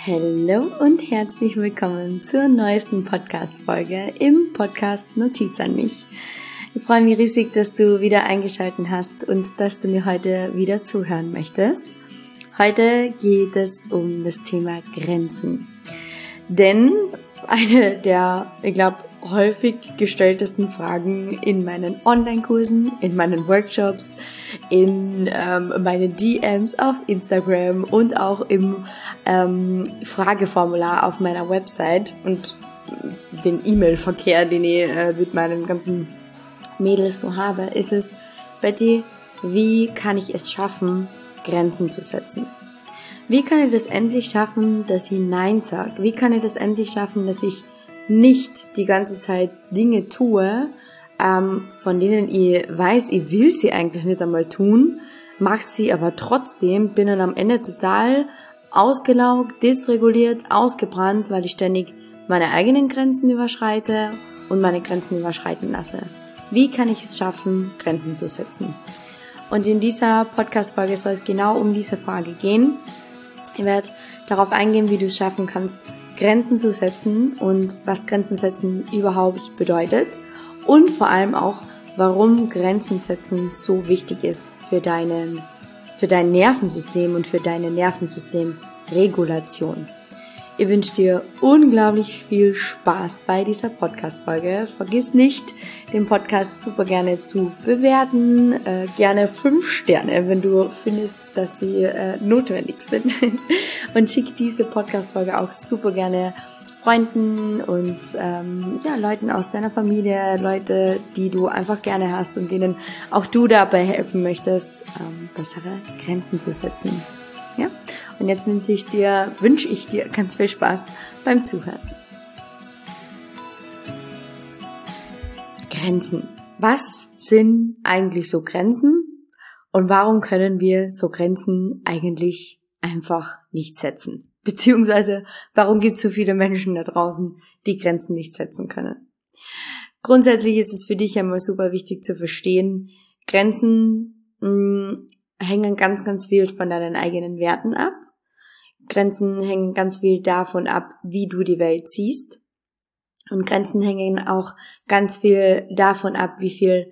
Hallo und herzlich willkommen zur neuesten Podcast-Folge im Podcast Notiz an mich. Ich freue mich riesig, dass du wieder eingeschaltet hast und dass du mir heute wieder zuhören möchtest. Heute geht es um das Thema Grenzen. Denn eine der, häufig gestelltesten Fragen in meinen Online-Kursen, in meinen Workshops, in meinen DMs auf Instagram und auch im Frageformular auf meiner Website und den E-Mail-Verkehr, den ich mit meinen ganzen Mädels so habe, ist es: Betty, wie kann ich es schaffen, Grenzen zu setzen? Wie kann ich das endlich schaffen, dass ich Nein sage? Wie kann ich das endlich schaffen, dass ich nicht die ganze Zeit Dinge tue, von denen ich weiß, ich will sie eigentlich nicht einmal tun, mache sie aber trotzdem, bin dann am Ende total ausgelaugt, dysreguliert, ausgebrannt, weil ich ständig meine eigenen Grenzen überschreite und meine Grenzen überschreiten lasse. Wie kann ich es schaffen, Grenzen zu setzen? Und in dieser Podcast-Folge soll es genau um diese Frage gehen. Ich werde darauf eingehen, wie du es schaffen kannst, Grenzen zu setzen und was Grenzen setzen überhaupt bedeutet und vor allem auch, warum Grenzen setzen so wichtig ist für dein Nervensystem und für deine Nervensystemregulation. Ich wünsche dir unglaublich viel Spaß bei dieser Podcast-Folge. Vergiss nicht, den Podcast super gerne zu bewerten. Gerne 5 Sterne, wenn du findest, dass sie notwendig sind. Und schick diese Podcast-Folge auch super gerne Freunden und Leuten aus deiner Familie, Leute, die du einfach gerne hast und denen auch du dabei helfen möchtest, bessere Grenzen zu setzen. Ja? Und jetzt wünsche ich dir ganz viel Spaß beim Zuhören. Grenzen. Was sind eigentlich so Grenzen? Und warum können wir so Grenzen eigentlich einfach nicht setzen? Beziehungsweise, warum gibt es so viele Menschen da draußen, die Grenzen nicht setzen können? Grundsätzlich ist es für dich einmal super wichtig zu verstehen, Grenzen hängen ganz, ganz viel von deinen eigenen Werten ab. Grenzen hängen ganz viel davon ab, wie du die Welt siehst. Und Grenzen hängen auch ganz viel davon ab, wie viel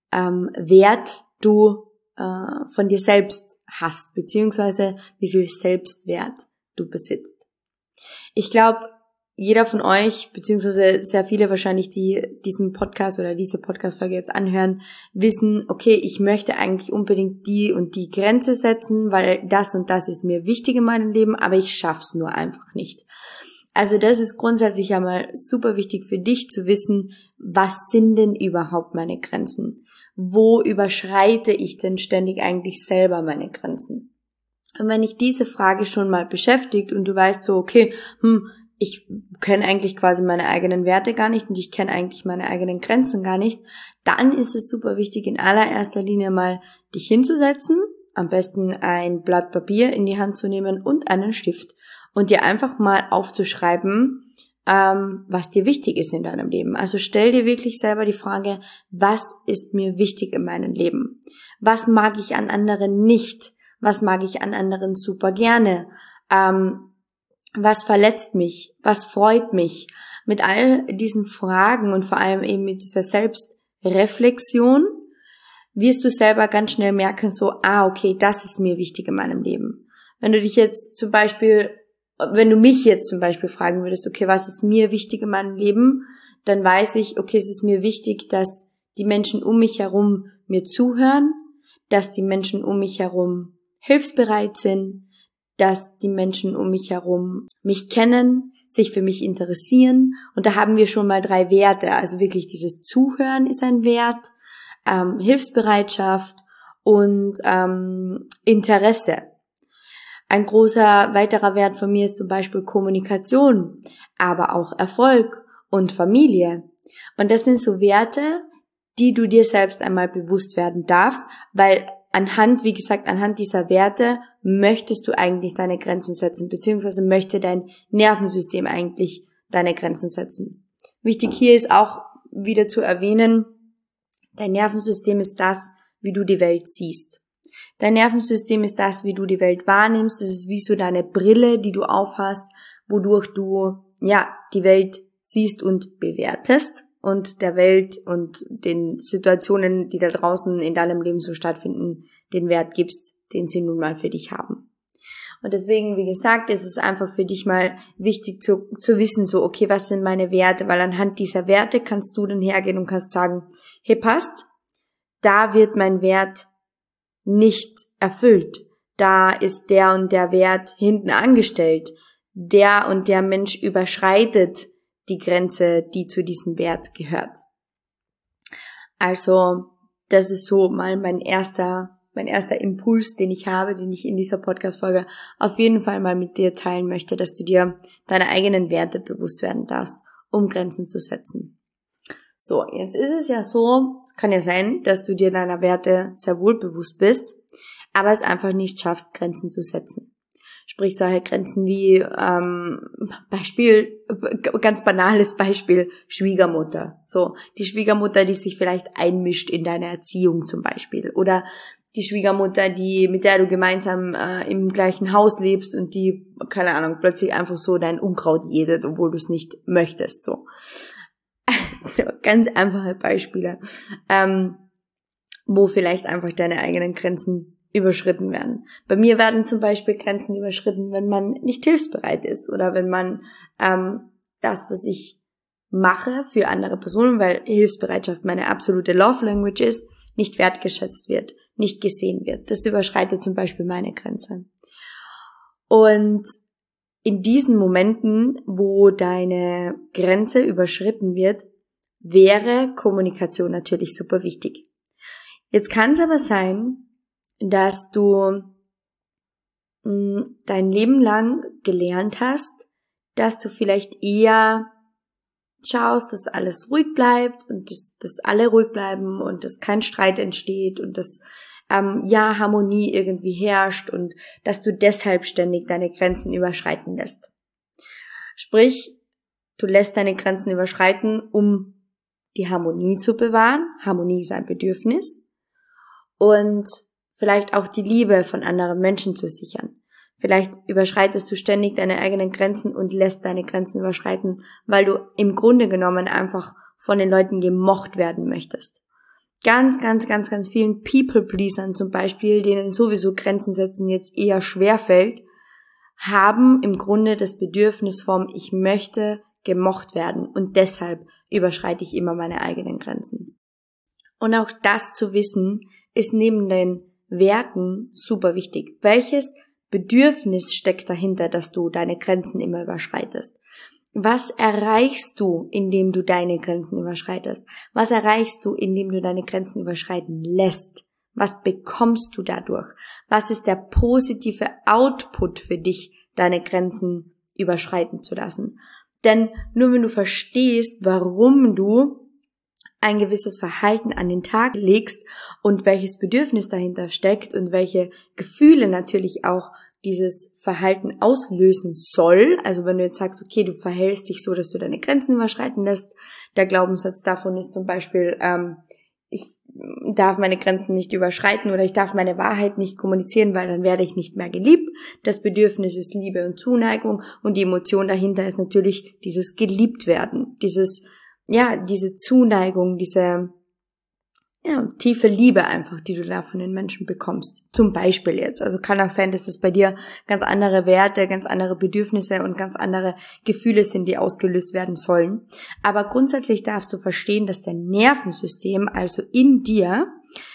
Wert du von dir selbst hast, beziehungsweise wie viel Selbstwert du besitzt. Ich glaube, jeder von euch, beziehungsweise sehr viele wahrscheinlich, die diesen Podcast oder diese Podcast-Folge jetzt anhören, wissen, okay, ich möchte eigentlich unbedingt die und die Grenze setzen, weil das und das ist mir wichtig in meinem Leben, aber ich schaff's nur einfach nicht. Also das ist grundsätzlich einmal super wichtig für dich zu wissen, was sind denn überhaupt meine Grenzen? Wo überschreite ich denn ständig eigentlich selber meine Grenzen? Und wenn dich diese Frage schon mal beschäftigt und du weißt so, okay, ich kenne eigentlich quasi meine eigenen Werte gar nicht und ich kenne eigentlich meine eigenen Grenzen gar nicht, dann ist es super wichtig, in allererster Linie mal dich hinzusetzen, am besten ein Blatt Papier in die Hand zu nehmen und einen Stift und dir einfach mal aufzuschreiben, was dir wichtig ist in deinem Leben. Also stell dir wirklich selber die Frage, was ist mir wichtig in meinem Leben? Was mag ich an anderen nicht? Was mag ich an anderen super gerne? Was verletzt mich? Was freut mich? Mit all diesen Fragen und vor allem eben mit dieser Selbstreflexion wirst du selber ganz schnell merken, so, okay, das ist mir wichtig in meinem Leben. Wenn du mich jetzt zum Beispiel fragen würdest, okay, was ist mir wichtig in meinem Leben? Dann weiß ich, okay, es ist mir wichtig, dass die Menschen um mich herum mir zuhören, dass die Menschen um mich herum hilfsbereit sind, dass die Menschen um mich herum mich kennen, sich für mich interessieren. Und da haben wir schon mal 3 Werte. Also wirklich dieses Zuhören ist ein Wert, Hilfsbereitschaft und Interesse. Ein großer weiterer Wert von mir ist zum Beispiel Kommunikation, aber auch Erfolg und Familie. Und das sind so Werte, die du dir selbst einmal bewusst werden darfst, weil anhand dieser Werte möchtest du eigentlich deine Grenzen setzen, beziehungsweise möchte dein Nervensystem eigentlich deine Grenzen setzen. Wichtig hier ist auch wieder zu erwähnen, dein Nervensystem ist das, wie du die Welt siehst. Dein Nervensystem ist das, wie du die Welt wahrnimmst. Das ist wie so deine Brille, die du aufhast, wodurch du, die Welt siehst und bewertest und der Welt und den Situationen, die da draußen in deinem Leben so stattfinden, den Wert gibst, den sie nun mal für dich haben. Und deswegen, wie gesagt, ist es einfach für dich mal wichtig zu wissen, so, okay, was sind meine Werte? Weil anhand dieser Werte kannst du dann hergehen und kannst sagen, hey, passt, da wird mein Wert nicht erfüllt. Da ist der und der Wert hinten angestellt. Der und der Mensch überschreitet die Grenze, die zu diesem Wert gehört. Also, das ist so mal mein erster Impuls, den ich habe, den ich in dieser Podcast-Folge auf jeden Fall mal mit dir teilen möchte, dass du dir deine eigenen Werte bewusst werden darfst, um Grenzen zu setzen. So, jetzt ist es ja so, kann ja sein, dass du dir deiner Werte sehr wohl bewusst bist, aber es einfach nicht schaffst, Grenzen zu setzen. Sprich, solche Grenzen wie ganz banales Beispiel, Schwiegermutter. So, die Schwiegermutter, die sich vielleicht einmischt in deine Erziehung zum Beispiel. Oder die Schwiegermutter, mit der du gemeinsam im gleichen Haus lebst und die, keine Ahnung, plötzlich einfach so dein Unkraut jätet, obwohl du es nicht möchtest. So ganz einfache Beispiele, wo vielleicht einfach deine eigenen Grenzen überschritten werden. Bei mir werden zum Beispiel Grenzen überschritten, wenn man nicht hilfsbereit ist oder wenn man das, was ich mache für andere Personen, weil Hilfsbereitschaft meine absolute Love Language ist, nicht wertgeschätzt wird, nicht gesehen wird. Das überschreitet zum Beispiel meine Grenze. Und in diesen Momenten, wo deine Grenze überschritten wird, wäre Kommunikation natürlich super wichtig. Jetzt kann es aber sein, dass du dein Leben lang gelernt hast, dass du vielleicht eher schaust, dass alles ruhig bleibt und dass alle ruhig bleiben und dass kein Streit entsteht und dass Harmonie irgendwie herrscht und dass du deshalb ständig deine Grenzen überschreiten lässt. Sprich, du lässt deine Grenzen überschreiten, um die Harmonie zu bewahren. Harmonie ist ein Bedürfnis. Und vielleicht auch die Liebe von anderen Menschen zu sichern. Vielleicht überschreitest du ständig deine eigenen Grenzen und lässt deine Grenzen überschreiten, weil du im Grunde genommen einfach von den Leuten gemocht werden möchtest. Ganz vielen People-Pleasern zum Beispiel, denen sowieso Grenzen setzen jetzt eher schwerfällt, haben im Grunde das Bedürfnis vom ich möchte gemocht werden und deshalb überschreite ich immer meine eigenen Grenzen. Und auch das zu wissen, ist neben den Werten super wichtig. Welches Bedürfnis steckt dahinter, dass du deine Grenzen immer überschreitest? Was erreichst du, indem du deine Grenzen überschreitest? Was erreichst du, indem du deine Grenzen überschreiten lässt? Was bekommst du dadurch? Was ist der positive Output für dich, deine Grenzen überschreiten zu lassen? Denn nur wenn du verstehst, warum du ein gewisses Verhalten an den Tag legst und welches Bedürfnis dahinter steckt und welche Gefühle natürlich auch dieses Verhalten auslösen soll. Also wenn du jetzt sagst, okay, du verhältst dich so, dass du deine Grenzen überschreiten lässt, der Glaubenssatz davon ist zum Beispiel, ich darf meine Grenzen nicht überschreiten oder ich darf meine Wahrheit nicht kommunizieren, weil dann werde ich nicht mehr geliebt. Das Bedürfnis ist Liebe und Zuneigung und die Emotion dahinter ist natürlich dieses Geliebtwerden, diese Zuneigung, diese tiefe Liebe einfach, die du da von den Menschen bekommst. Zum Beispiel jetzt. Also kann auch sein, dass es bei dir ganz andere Werte, ganz andere Bedürfnisse und ganz andere Gefühle sind, die ausgelöst werden sollen. Aber grundsätzlich darfst du verstehen, dass dein Nervensystem, also in dir,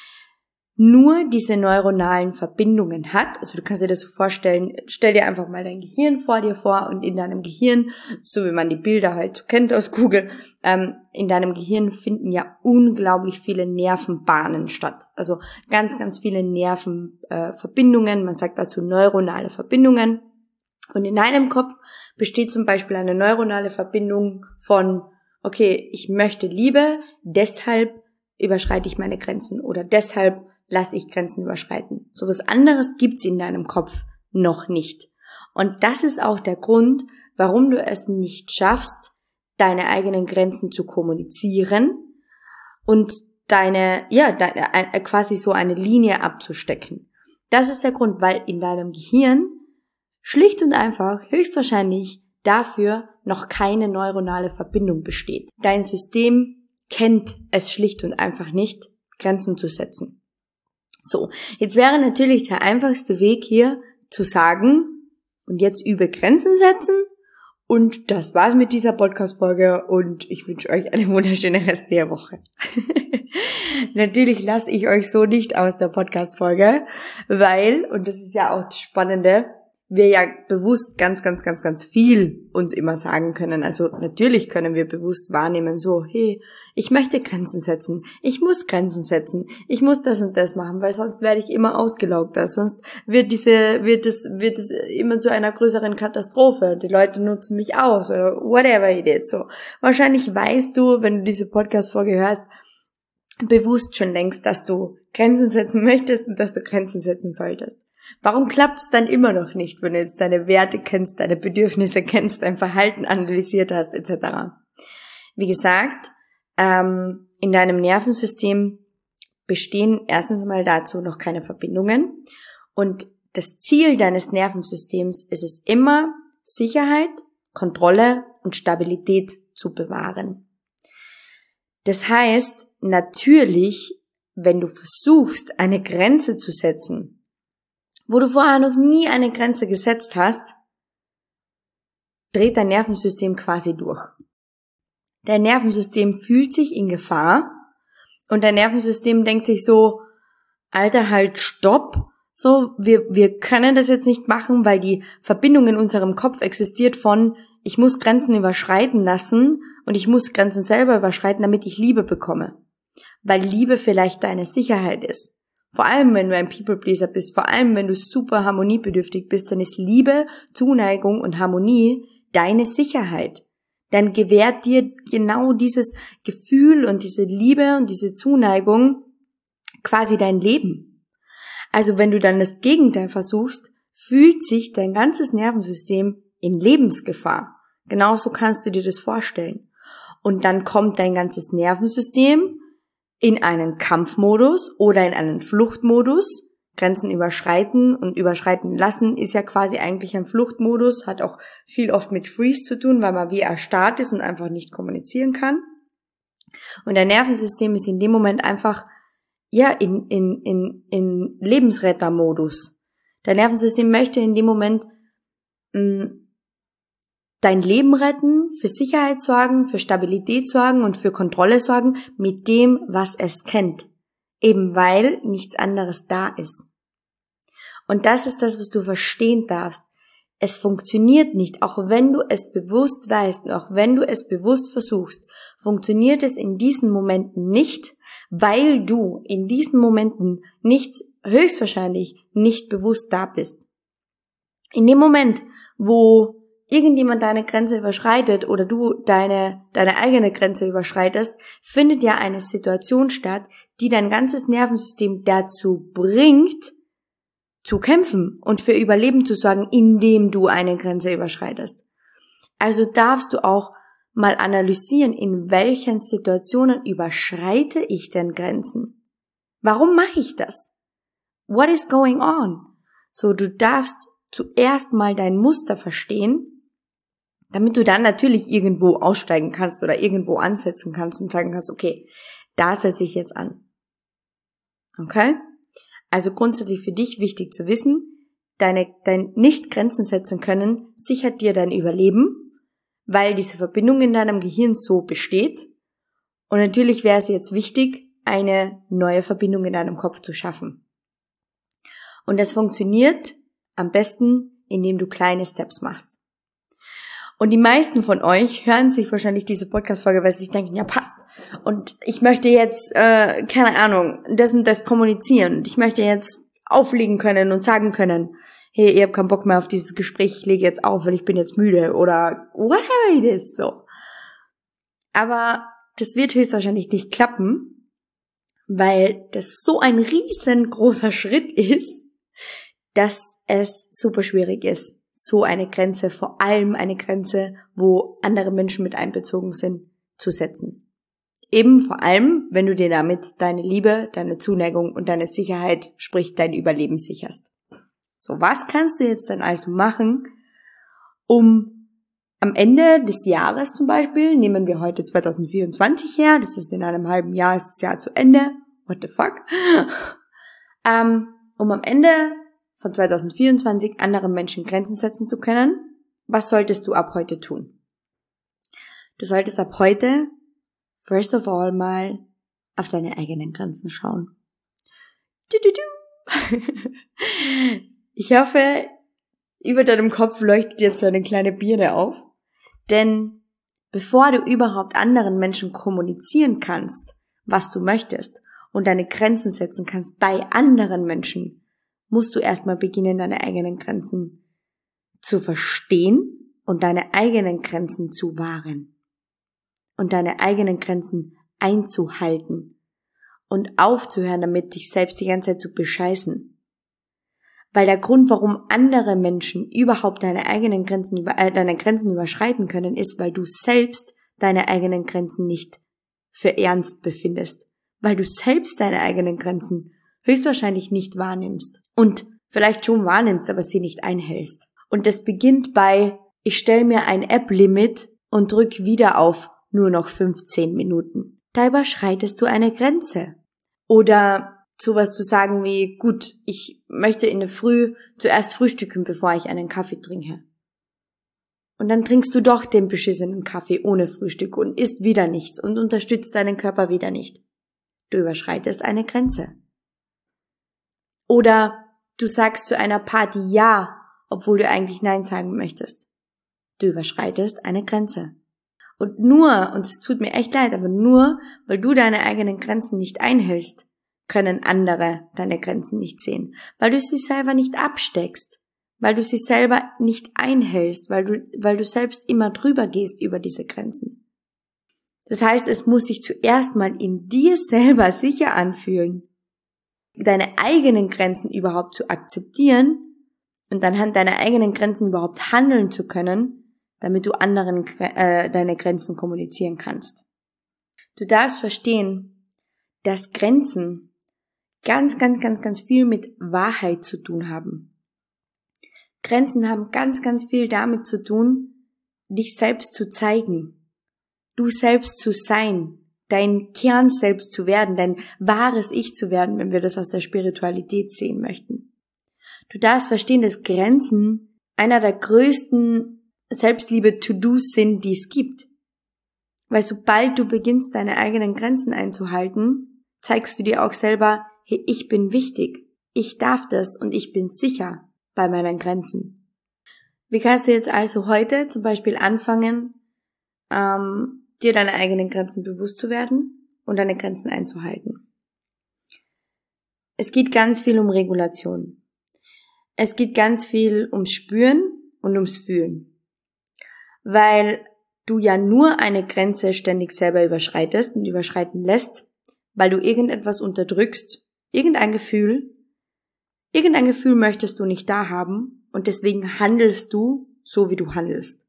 nur diese neuronalen Verbindungen hat. Also du kannst dir das so vorstellen, stell dir einfach mal dein Gehirn vor dir vor und in deinem Gehirn, so wie man die Bilder halt so kennt aus Google, in deinem Gehirn finden ja unglaublich viele Nervenbahnen statt. Also ganz viele Nervenverbindungen, man sagt dazu neuronale Verbindungen. Und in deinem Kopf besteht zum Beispiel eine neuronale Verbindung von, okay, ich möchte Liebe, deshalb überschreite ich meine Grenzen oder deshalb lasse ich Grenzen überschreiten. So was anderes gibt's in deinem Kopf noch nicht. Und das ist auch der Grund, warum du es nicht schaffst, deine eigenen Grenzen zu kommunizieren und quasi so eine Linie abzustecken. Das ist der Grund, weil in deinem Gehirn schlicht und einfach höchstwahrscheinlich dafür noch keine neuronale Verbindung besteht. Dein System kennt es schlicht und einfach nicht, Grenzen zu setzen. So, jetzt wäre natürlich der einfachste Weg hier zu sagen, und jetzt übe Grenzen setzen und das war's mit dieser Podcast-Folge und ich wünsche euch eine wunderschöne restliche Woche. Natürlich lasse ich euch so nicht aus der Podcast-Folge, weil, und das ist ja auch das Spannende, wir ja bewusst ganz viel uns immer sagen können. Also natürlich können wir bewusst wahrnehmen, so, hey, ich möchte Grenzen setzen, ich muss Grenzen setzen, ich muss das und das machen, weil sonst werde ich immer ausgelaugter, sonst wird es immer zu einer größeren Katastrophe. Die Leute nutzen mich aus oder whatever it is. So, wahrscheinlich weißt du, wenn du diese Podcast-Folge hörst, bewusst schon längst, dass du Grenzen setzen möchtest und dass du Grenzen setzen solltest. Warum klappt es dann immer noch nicht, wenn du jetzt deine Werte kennst, deine Bedürfnisse kennst, dein Verhalten analysiert hast, etc.? Wie gesagt, in deinem Nervensystem bestehen erstens mal dazu noch keine Verbindungen und das Ziel deines Nervensystems ist es immer, Sicherheit, Kontrolle und Stabilität zu bewahren. Das heißt, natürlich, wenn du versuchst, eine Grenze zu setzen, wo du vorher noch nie eine Grenze gesetzt hast, dreht dein Nervensystem quasi durch. Dein Nervensystem fühlt sich in Gefahr und dein Nervensystem denkt sich so, Alter, halt, stopp, so, wir können das jetzt nicht machen, weil die Verbindung in unserem Kopf existiert von, ich muss Grenzen überschreiten lassen und ich muss Grenzen selber überschreiten, damit ich Liebe bekomme. Weil Liebe vielleicht deine Sicherheit ist. Vor allem, wenn du ein People-Pleaser bist, vor allem, wenn du super harmoniebedürftig bist, dann ist Liebe, Zuneigung und Harmonie deine Sicherheit. Dann gewährt dir genau dieses Gefühl und diese Liebe und diese Zuneigung quasi dein Leben. Also wenn du dann das Gegenteil versuchst, fühlt sich dein ganzes Nervensystem in Lebensgefahr. Genauso kannst du dir das vorstellen. Und dann kommt dein ganzes Nervensystem in einen Kampfmodus oder in einen Fluchtmodus. Grenzen überschreiten und überschreiten lassen ist ja quasi eigentlich ein Fluchtmodus, hat auch viel oft mit Freeze zu tun, weil man wie erstarrt ist und einfach nicht kommunizieren kann. Und dein Nervensystem ist in dem Moment einfach in Lebensrettermodus. Dein Nervensystem möchte in dem Moment dein Leben retten, für Sicherheit sorgen, für Stabilität sorgen und für Kontrolle sorgen mit dem, was es kennt. Eben weil nichts anderes da ist. Und das ist das, was du verstehen darfst. Es funktioniert nicht, auch wenn du es bewusst weißt, auch wenn du es bewusst versuchst, funktioniert es in diesen Momenten nicht, weil du in diesen Momenten höchstwahrscheinlich nicht bewusst da bist. In dem Moment, wo irgendjemand deine Grenze überschreitet oder du deine eigene Grenze überschreitest, findet ja eine Situation statt, die dein ganzes Nervensystem dazu bringt, zu kämpfen und für Überleben zu sorgen, indem du eine Grenze überschreitest. Also darfst du auch mal analysieren, in welchen Situationen überschreite ich denn Grenzen? Warum mache ich das? What is going on? So, du darfst zuerst mal dein Muster verstehen, damit du dann natürlich irgendwo aussteigen kannst oder irgendwo ansetzen kannst und sagen kannst, okay, da setze ich jetzt an. Okay? Also grundsätzlich für dich wichtig zu wissen, dein Nicht-Grenzen setzen können sichert dir dein Überleben, weil diese Verbindung in deinem Gehirn so besteht. Und natürlich wäre es jetzt wichtig, eine neue Verbindung in deinem Kopf zu schaffen. Und das funktioniert am besten, indem du kleine Steps machst. Und die meisten von euch hören sich wahrscheinlich diese Podcast-Folge, weil sie sich denken, ja passt. Und ich möchte jetzt, keine Ahnung, das und das kommunizieren. Und ich möchte jetzt auflegen können und sagen können, hey, ihr habt keinen Bock mehr auf dieses Gespräch, ich lege jetzt auf, weil ich bin jetzt müde oder whatever it is, so. Aber das wird höchstwahrscheinlich nicht klappen, weil das so ein riesengroßer Schritt ist, dass es super schwierig ist, so eine Grenze, vor allem eine Grenze, wo andere Menschen mit einbezogen sind, zu setzen. Eben vor allem, wenn du dir damit deine Liebe, deine Zuneigung und deine Sicherheit, sprich dein Überleben sicherst. So, was kannst du jetzt dann also machen, um am Um des Jahres zum Beispiel, nehmen wir heute 2024 her, das ist in einem halben Jahr, ist das Jahr zu Ende, what the fuck, um am Ende von 2024 anderen Menschen Grenzen setzen zu können, was solltest du ab heute tun? Du solltest ab heute, first of all, mal auf deine eigenen Grenzen schauen. Ich hoffe, über deinem Kopf leuchtet jetzt so eine kleine Birne auf, denn bevor du überhaupt anderen Menschen kommunizieren kannst, was du möchtest und deine Grenzen setzen kannst bei anderen Menschen, musst du erstmal beginnen, deine eigenen Grenzen zu verstehen und deine eigenen Grenzen zu wahren und deine eigenen Grenzen einzuhalten und aufzuhören, damit dich selbst die ganze Zeit zu bescheißen. Weil der Grund, warum andere Menschen überhaupt deine Grenzen überschreiten können, ist, weil du selbst deine eigenen Grenzen nicht für ernst befindest. Weil du selbst deine eigenen Grenzen höchstwahrscheinlich nicht wahrnimmst. Und vielleicht schon wahrnimmst, aber sie nicht einhältst. Und das beginnt bei, ich stelle mir ein App-Limit und drück wieder auf nur noch 15 Minuten. Da überschreitest du eine Grenze. Oder sowas zu sagen wie, gut, ich möchte in der Früh zuerst frühstücken, bevor ich einen Kaffee trinke. Und dann trinkst du doch den beschissenen Kaffee ohne Frühstück und isst wieder nichts und unterstützt deinen Körper wieder nicht. Du überschreitest eine Grenze. Oder du sagst zu einer Party ja, obwohl du eigentlich nein sagen möchtest. Du überschreitest eine Grenze. Und nur, und es tut mir echt leid, aber nur, weil du deine eigenen Grenzen nicht einhältst, können andere deine Grenzen nicht sehen, weil du sie selber nicht absteckst, weil du sie selber nicht einhältst, weil du selbst immer drüber gehst über diese Grenzen. Das heißt, es muss sich zuerst mal in dir selber sicher anfühlen, deine eigenen Grenzen überhaupt zu akzeptieren und anhand deiner eigenen Grenzen überhaupt handeln zu können, damit du anderen deine Grenzen kommunizieren kannst. Du darfst verstehen, dass Grenzen ganz viel mit Wahrheit zu tun haben. Grenzen haben ganz viel damit zu tun, dich selbst zu zeigen, du selbst zu sein, dein Kern selbst zu werden, dein wahres Ich zu werden, wenn wir das aus der Spiritualität sehen möchten. Du darfst verstehen, dass Grenzen einer der größten Selbstliebe-To-Dos sind, die es gibt. Weil sobald du beginnst, deine eigenen Grenzen einzuhalten, zeigst du dir auch selber, hey, ich bin wichtig, ich darf das und ich bin sicher bei meinen Grenzen. Wie kannst du jetzt also heute zum Beispiel anfangen, dir deine eigenen Grenzen bewusst zu werden und deine Grenzen einzuhalten? Es geht ganz viel um Regulation. Es geht ganz viel ums Spüren und ums Fühlen. Weil du ja nur eine Grenze ständig selber überschreitest und überschreiten lässt, weil du irgendetwas unterdrückst, irgendein Gefühl möchtest du nicht da haben und deswegen handelst du so, wie du handelst.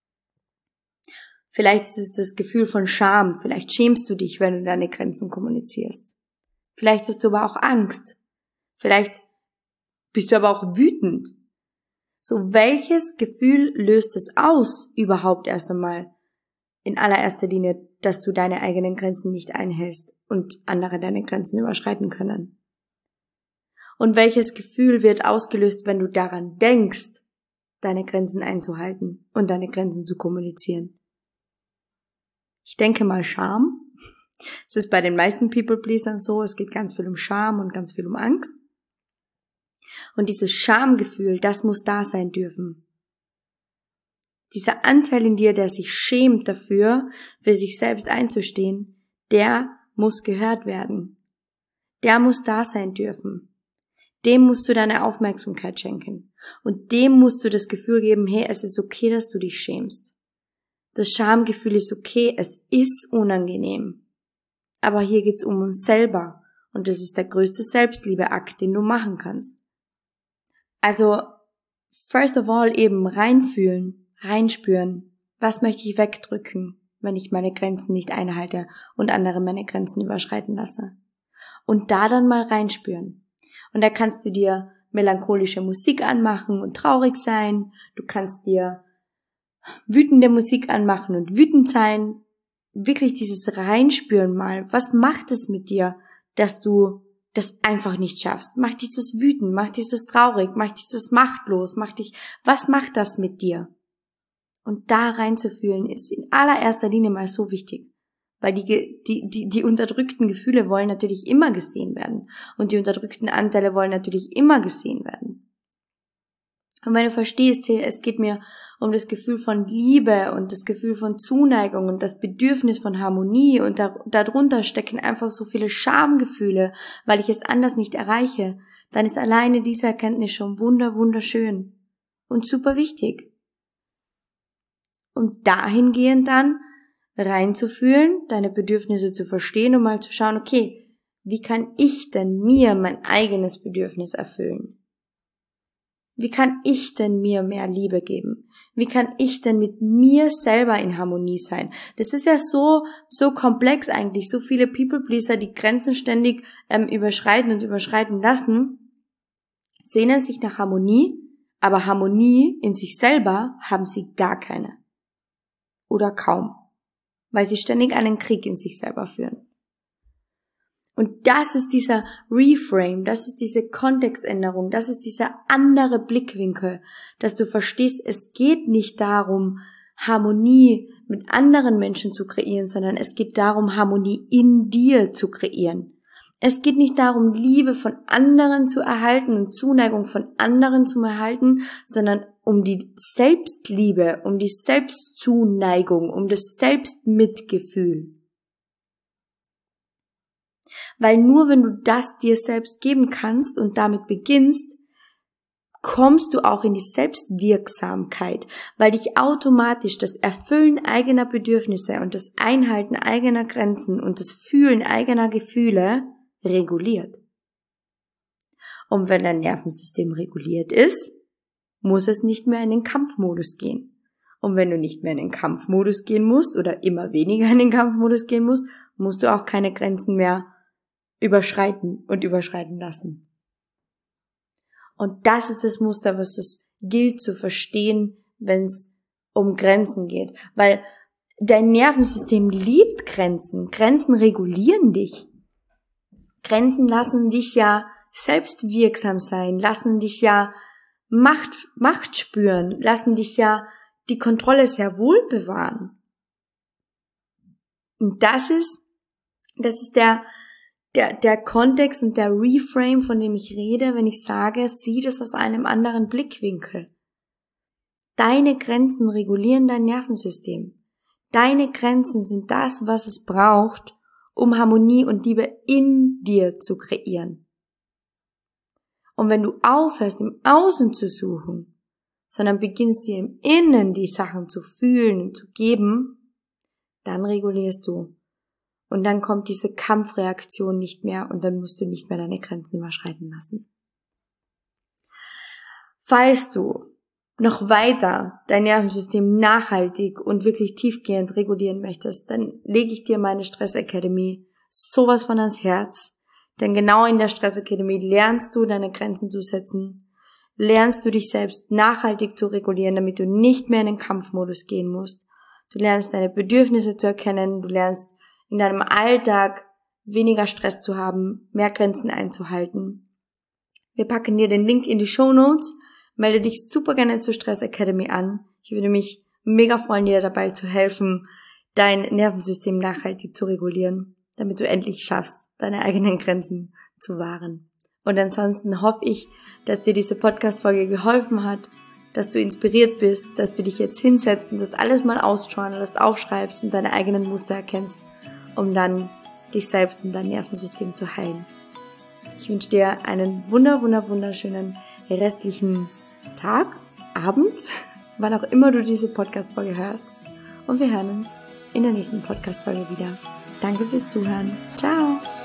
Vielleicht ist es das Gefühl von Scham, vielleicht schämst du dich, wenn du deine Grenzen kommunizierst. Vielleicht hast du aber auch Angst. Vielleicht bist du aber auch wütend. So, welches Gefühl löst es aus, überhaupt erst einmal in allererster Linie, dass du deine eigenen Grenzen nicht einhältst und andere deine Grenzen überschreiten können? Und welches Gefühl wird ausgelöst, wenn du daran denkst, deine Grenzen einzuhalten und deine Grenzen zu kommunizieren? Ich denke mal Scham. Es ist bei den meisten People-Pleasern so, es geht ganz viel um Scham und ganz viel um Angst. Und dieses Schamgefühl, das muss da sein dürfen. Dieser Anteil in dir, der sich schämt dafür, für sich selbst einzustehen, der muss gehört werden. Der muss da sein dürfen. Dem musst du deine Aufmerksamkeit schenken. Und dem musst du das Gefühl geben, hey, es ist okay, dass du dich schämst. Das Schamgefühl ist okay, es ist unangenehm. Aber hier geht's um uns selber. Und das ist der größte Selbstliebeakt, den du machen kannst. Also, first of all eben reinfühlen, reinspüren. Was möchte ich wegdrücken? wenn ich meine Grenzen nicht einhalte und andere meine Grenzen überschreiten lasse. Und da dann mal reinspüren. Und da kannst du dir melancholische Musik anmachen und traurig sein. Du kannst dir wütende Musik anmachen und wütend sein. Wirklich dieses Reinspüren mal. Was macht es mit dir, dass du das einfach nicht schaffst? Macht dich das wütend? Macht dich das traurig? Macht dich das machtlos? Was macht das mit dir? Und da reinzufühlen ist in allererster Linie mal so wichtig. Weil die unterdrückten Gefühle wollen natürlich immer gesehen werden. Und die unterdrückten Anteile wollen natürlich immer gesehen werden. Und wenn du verstehst, hey, es geht mir um das Gefühl von Liebe und das Gefühl von Zuneigung und das Bedürfnis von Harmonie und darunter stecken einfach so viele Schamgefühle, weil ich es anders nicht erreiche, dann ist alleine diese Erkenntnis schon wunderschön und super wichtig. Und dahingehend dann reinzufühlen, deine Bedürfnisse zu verstehen und mal zu schauen, okay, wie kann ich denn mir mein eigenes Bedürfnis erfüllen? Wie kann ich denn mir mehr Liebe geben? Wie kann ich denn mit mir selber in Harmonie sein? Das ist ja so komplex eigentlich. So viele People-Pleaser, die Grenzen ständig überschreiten lassen, sehnen sich nach Harmonie, aber Harmonie in sich selber haben sie gar keine. Oder kaum. Weil sie ständig einen Krieg in sich selber führen. Und das ist dieser Reframe, das ist diese Kontextänderung, das ist dieser andere Blickwinkel, dass du verstehst, es geht nicht darum, Harmonie mit anderen Menschen zu kreieren, sondern es geht darum, Harmonie in dir zu kreieren. Es geht nicht darum, Liebe von anderen zu erhalten und Zuneigung von anderen zu erhalten, sondern um die Selbstliebe, um die Selbstzuneigung, um das Selbstmitgefühl. Weil nur wenn du das dir selbst geben kannst und damit beginnst, kommst du auch in die Selbstwirksamkeit, weil dich automatisch das Erfüllen eigener Bedürfnisse und das Einhalten eigener Grenzen und das Fühlen eigener Gefühle reguliert. Und wenn dein Nervensystem reguliert ist, muss es nicht mehr in den Kampfmodus gehen. Und wenn du nicht mehr in den Kampfmodus gehen musst oder immer weniger in den Kampfmodus gehen musst, musst du auch keine Grenzen mehr überschreiten lassen. Und das ist das Muster, was es gilt zu verstehen, wenn es um Grenzen geht. Weil dein Nervensystem liebt Grenzen. Grenzen regulieren dich. Grenzen lassen dich ja selbstwirksam sein, lassen dich ja Macht spüren, lassen dich ja die Kontrolle sehr wohl bewahren. Und das ist der Kontext und der Reframe, von dem ich rede, wenn ich sage, sieh das aus einem anderen Blickwinkel. Deine Grenzen regulieren dein Nervensystem. Deine Grenzen sind das, was es braucht, um Harmonie und Liebe in dir zu kreieren. Und wenn du aufhörst, im Außen zu suchen, sondern beginnst dir im Innen die Sachen zu fühlen und zu geben, dann regulierst du. Und dann kommt diese Kampfreaktion nicht mehr und dann musst du nicht mehr deine Grenzen überschreiten lassen. Falls du noch weiter dein Nervensystem nachhaltig und wirklich tiefgehend regulieren möchtest, dann lege ich dir meine Stress Academy sowas von ans Herz. Denn genau in der Stress Academy lernst du, deine Grenzen zu setzen, lernst du dich selbst nachhaltig zu regulieren, damit du nicht mehr in den Kampfmodus gehen musst. Du lernst deine Bedürfnisse zu erkennen, du lernst in deinem Alltag weniger Stress zu haben, mehr Grenzen einzuhalten. Wir packen dir den Link in die Shownotes. Melde dich super gerne zur Stress Academy an. Ich würde mich mega freuen, dir dabei zu helfen, dein Nervensystem nachhaltig zu regulieren, damit du endlich schaffst, deine eigenen Grenzen zu wahren. Und ansonsten hoffe ich, dass dir diese Podcast-Folge geholfen hat, dass du inspiriert bist, dass du dich jetzt hinsetzt und das alles mal ausjournalst, aufschreibst und deine eigenen Muster erkennst, um dann dich selbst und dein Nervensystem zu heilen. Ich wünsche dir einen wunderschönen restlichen Tag, Abend, wann auch immer du diese Podcast-Folge hörst. Und wir hören uns in der nächsten Podcast-Folge wieder. Danke fürs Zuhören. Ciao!